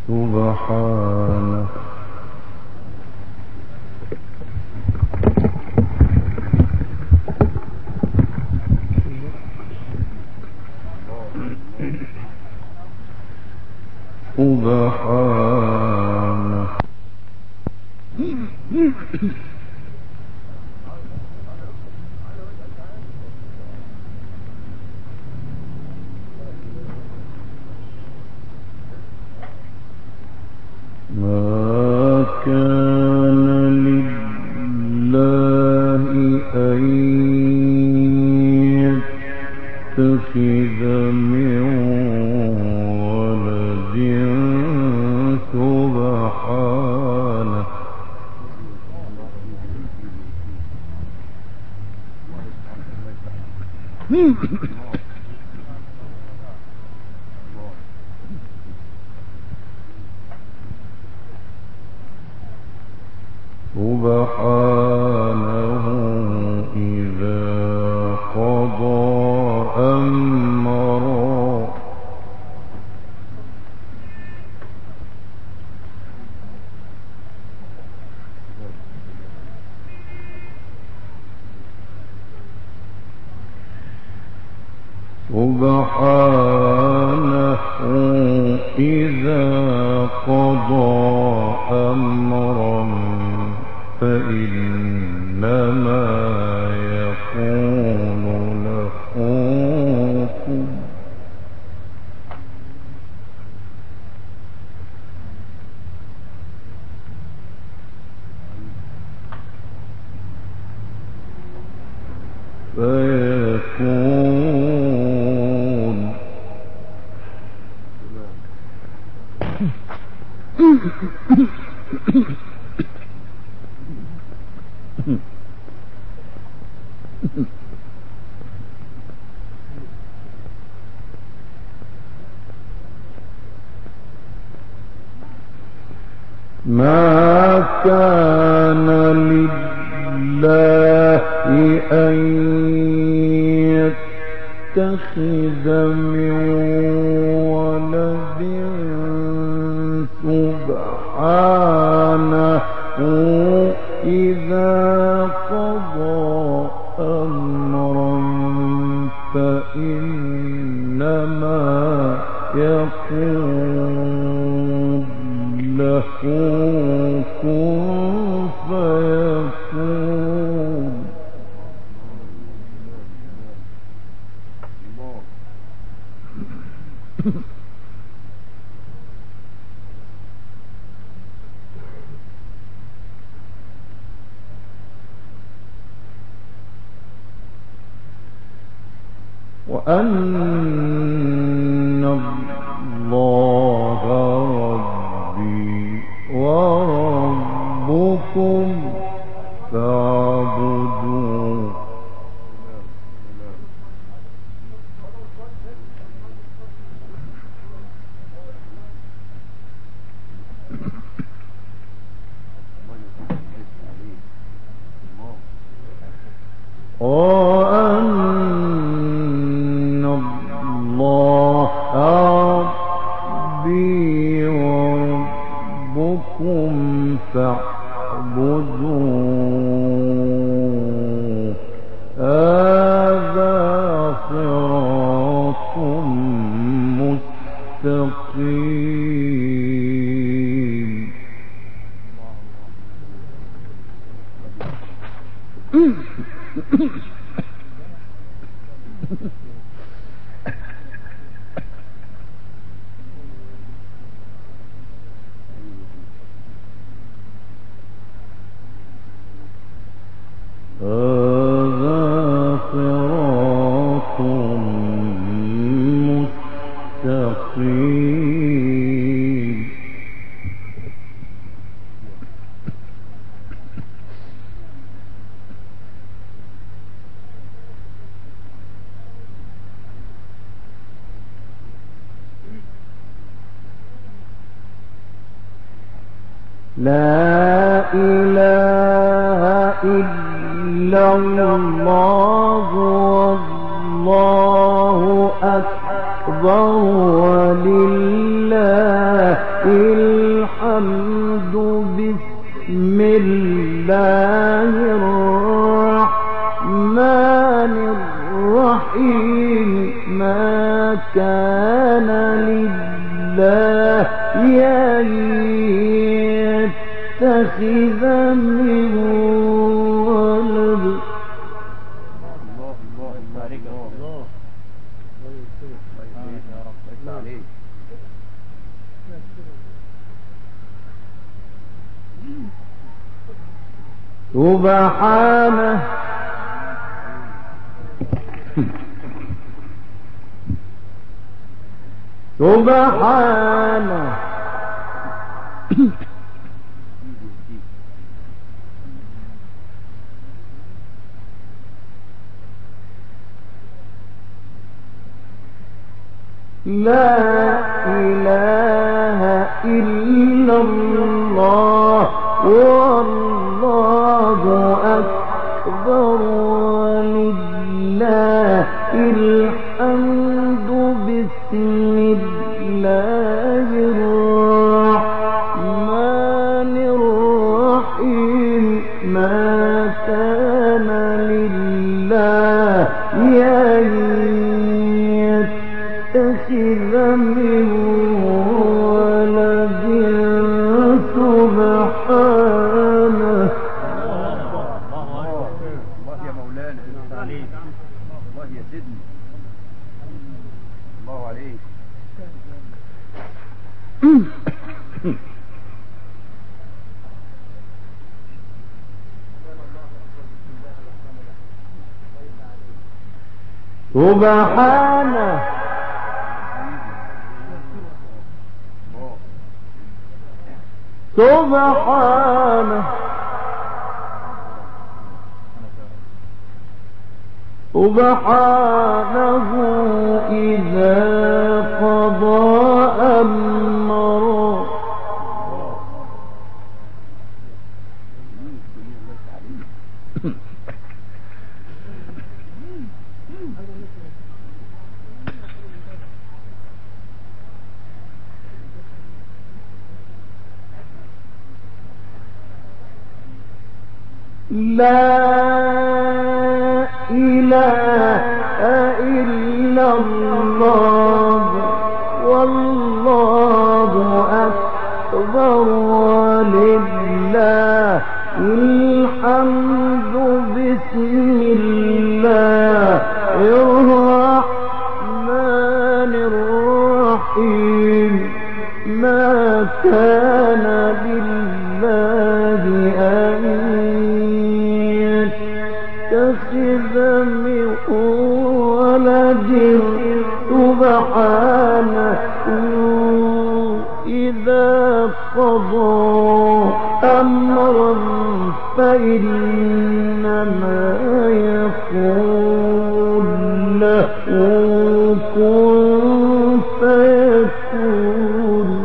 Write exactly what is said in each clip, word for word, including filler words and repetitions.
سبحانه سبحانه ما كان لله أن يتخذ من ولد سبحانه سبحانه إذا قضى أمرا سبحانه إذا قضى أمرا فإنما يقول له كن فيكون ما كان لله أن يتخذ من ولد سبحانه إذا قضى أمرا فإنما يقول له كن فيكون وأن الله ربي وربكم فاعبدوه وأن الله ربي وربكم فاعبدوه هذا صراط مستقيم هذا صراط مستقيم لا إله إلا الله والله أكبر ولله يتخذ من ولد. الله الله عليك الله الله يا رب عليك. سبحانه سبحانه لا إله إلا الله والله أكبر ولله الحمد. بسم الله الرحمن الرحيم. ما كان لله أن يتخذ من ولد سبحانه. الله يا مولانا عليك. الله يا سيدنا الله عليك. سبحانه سبحانه سبحانه إذا قضى أمرا. لا إله إلا الله والله أكبر ولله الحمد. بسم الله الرحمن الرحيم. ما كان لله أن يتخذ من ولد سبحانه إذا قضى أمرا فإنما يقول له كن فيكون.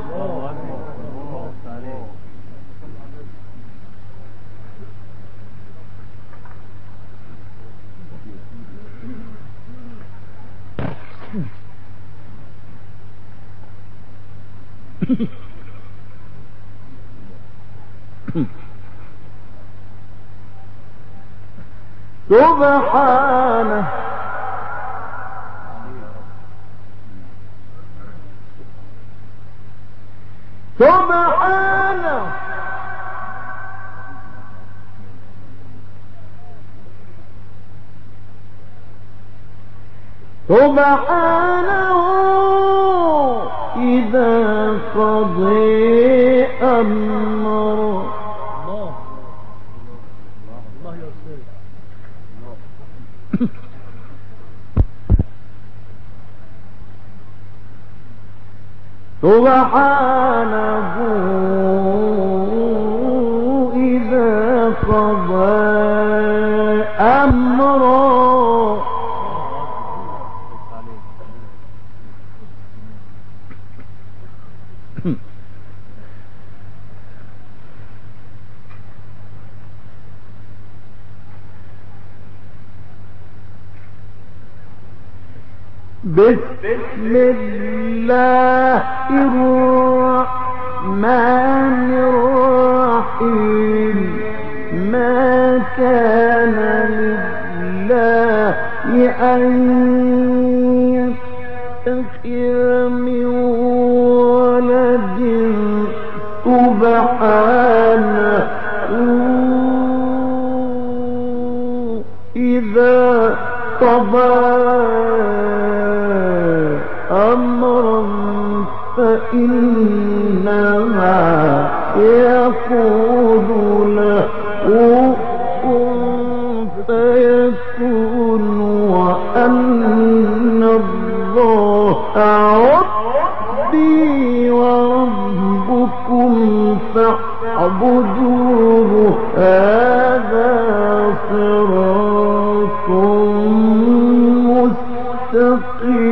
سبحانه سبحانه سبحانه إذا قضى أمرا. الله الله يا أستاذ. سبحانه إذا قضى أمرا. بسم الله الرحمن الرحيم. ما كان لله أن يتخذ من ولد سبحانه فإنما يقول له كن فيكون وأن الله ربي وربكم فاعبدوه هذا صراط مستقيم.